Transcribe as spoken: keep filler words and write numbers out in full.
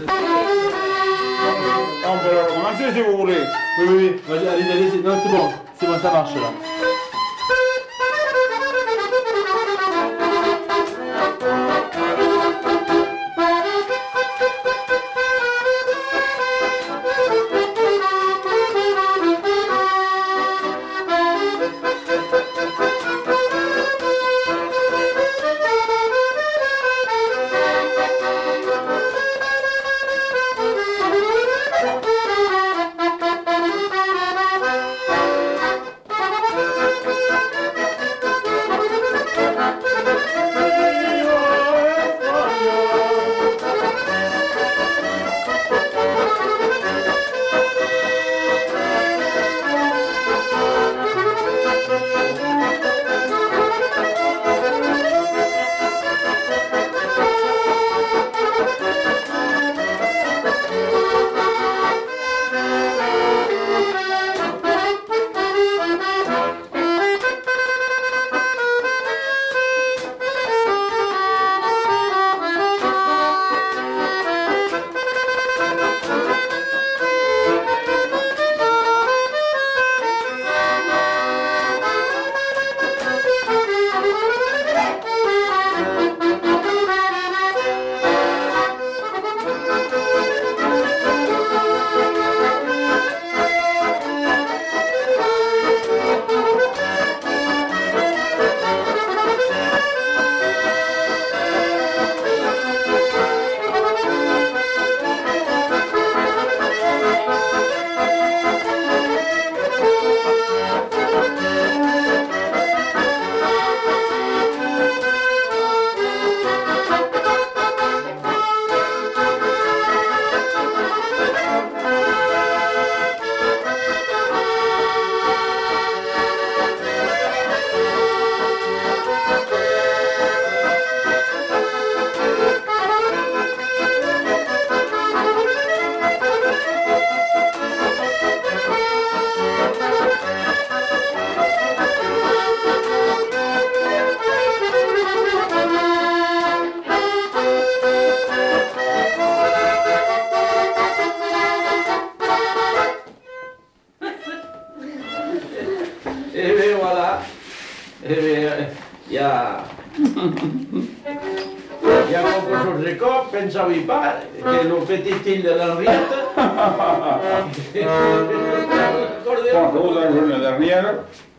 On peut le recommencer si vous voulez. Oui, oui, oui. Vas-y, allez, allez, non, c'est bon. C'est bon, ça marche là. Et bien voilà, et bien, il y a... Il y a quelque chose de corps, je ne savais pas que le petit île de l'Henriette... Bon, la journée dernière,